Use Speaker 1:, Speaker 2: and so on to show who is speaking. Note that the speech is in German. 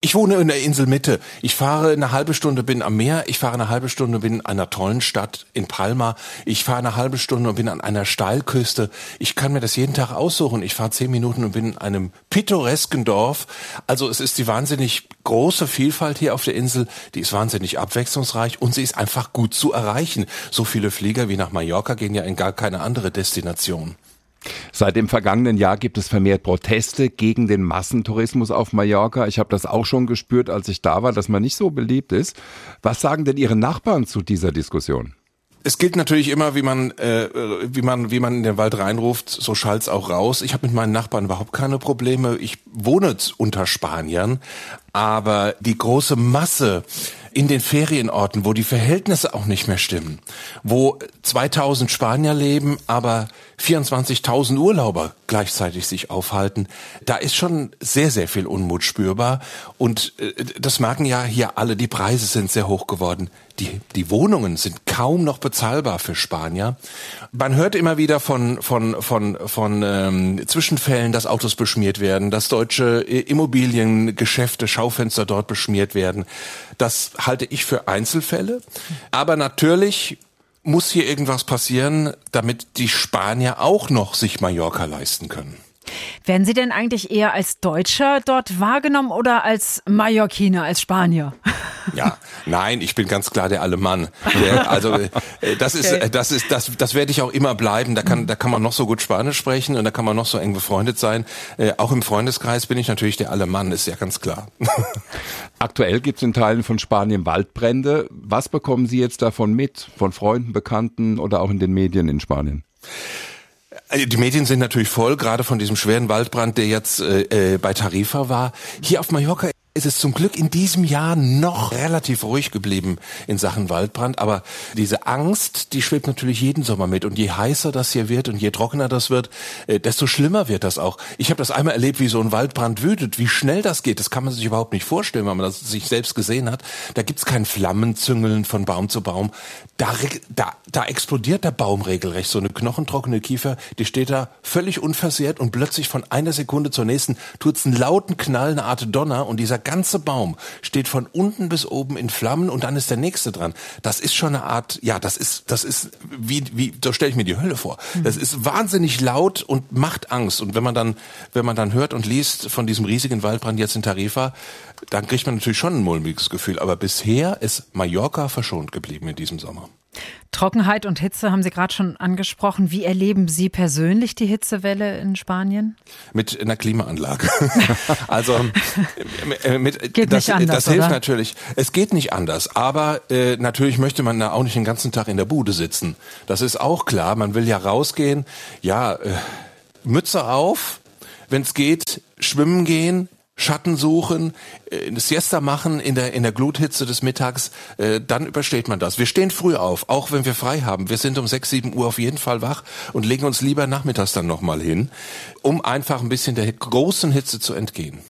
Speaker 1: Ich wohne in der Inselmitte. Ich fahre eine halbe Stunde, bin am Meer. Ich fahre eine halbe Stunde, bin in einer tollen Stadt in Palma. Ich fahre eine halbe Stunde und bin an einer Steilküste. Ich kann mir das jeden Tag aussuchen. Ich fahre 10 Minuten und bin in einem pittoresken Dorf. Also es ist die wahnsinnig große Vielfalt hier auf der Insel. Die ist wahnsinnig abwechslungsreich und sie ist einfach gut zu erreichen. So viele Flieger wie nach Mallorca gehen ja in gar keine andere Destination.
Speaker 2: Seit dem vergangenen Jahr gibt es vermehrt Proteste gegen den Massentourismus auf Mallorca. Ich habe das auch schon gespürt, als ich da war, dass man nicht so beliebt ist. Was sagen denn Ihre Nachbarn zu dieser Diskussion?
Speaker 1: Es gilt natürlich immer, wie man in den Wald reinruft, so schallt's auch raus. Ich habe mit meinen Nachbarn überhaupt keine Probleme. Ich wohne unter Spaniern, aber die große Masse in den Ferienorten, wo die Verhältnisse auch nicht mehr stimmen, wo 2000 Spanier leben, aber 24.000 Urlauber gleichzeitig sich aufhalten, da ist schon sehr, sehr viel Unmut spürbar. Und das merken ja hier alle, die Preise sind sehr hoch geworden. Die Wohnungen sind kaum noch bezahlbar für Spanier. Man hört immer wieder von Zwischenfällen, dass Autos beschmiert werden, dass deutsche Immobiliengeschäfte, Schaufenster dort beschmiert werden. Das halte ich für Einzelfälle. Aber natürlich muss hier irgendwas passieren, damit die Spanier auch noch sich Mallorca leisten können.
Speaker 3: Werden Sie denn eigentlich eher als Deutscher dort wahrgenommen oder als Mallorquiner, als Spanier?
Speaker 1: Ja, nein, ich bin ganz klar der Alemann. Das werde ich auch immer bleiben. Da kann man noch so gut Spanisch sprechen und da kann man noch so eng befreundet sein. Auch im Freundeskreis bin ich natürlich der Alemann, ist ja ganz klar.
Speaker 2: Aktuell gibt es in Teilen von Spanien Waldbrände. Was bekommen Sie jetzt davon mit? Von Freunden, Bekannten oder auch in den Medien in Spanien?
Speaker 1: Die Medien sind natürlich voll, gerade von diesem schweren Waldbrand, der jetzt bei Tarifa war. Hier auf Mallorca ist es zum Glück in diesem Jahr noch relativ ruhig geblieben in Sachen Waldbrand. Aber diese Angst, die schwebt natürlich jeden Sommer mit. Und je heißer das hier wird und je trockener das wird, desto schlimmer wird das auch. Ich habe das einmal erlebt, wie so ein Waldbrand wütet, wie schnell das geht. Das kann man sich überhaupt nicht vorstellen, wenn man das sich selbst gesehen hat. Da gibt's kein Flammenzüngeln von Baum zu Baum. Da explodiert der Baum regelrecht. So eine knochentrockene Kiefer, die steht da völlig unversehrt und plötzlich von einer Sekunde zur nächsten tut's einen lauten Knall, eine Art Donner und dieser ganze Baum steht von unten bis oben in Flammen und dann ist der nächste dran. Das ist schon eine Art, ja, das ist wie, so stelle ich mir die Hölle vor. Das ist wahnsinnig laut und macht Angst. Und wenn man dann hört und liest von diesem riesigen Waldbrand jetzt in Tarifa, dann kriegt man natürlich schon ein mulmiges Gefühl. Aber bisher ist Mallorca verschont geblieben in diesem Sommer.
Speaker 3: Trockenheit und Hitze haben Sie gerade schon angesprochen. Wie erleben Sie persönlich die Hitzewelle in Spanien?
Speaker 1: Mit einer Klimaanlage. Also
Speaker 3: geht nicht anders,
Speaker 1: das hilft
Speaker 3: oder?
Speaker 1: natürlich. Es geht nicht anders, aber natürlich möchte man da auch nicht den ganzen Tag in der Bude sitzen. Das ist auch klar. Man will ja rausgehen. Ja, Mütze auf, wenn es geht, schwimmen gehen. Schatten suchen, eine Siesta machen in der Gluthitze des Mittags, dann übersteht man das. Wir stehen früh auf, auch wenn wir frei haben. Wir sind um 6, 7 Uhr auf jeden Fall wach und legen uns lieber nachmittags dann nochmal hin, um einfach ein bisschen der großen Hitze zu entgehen.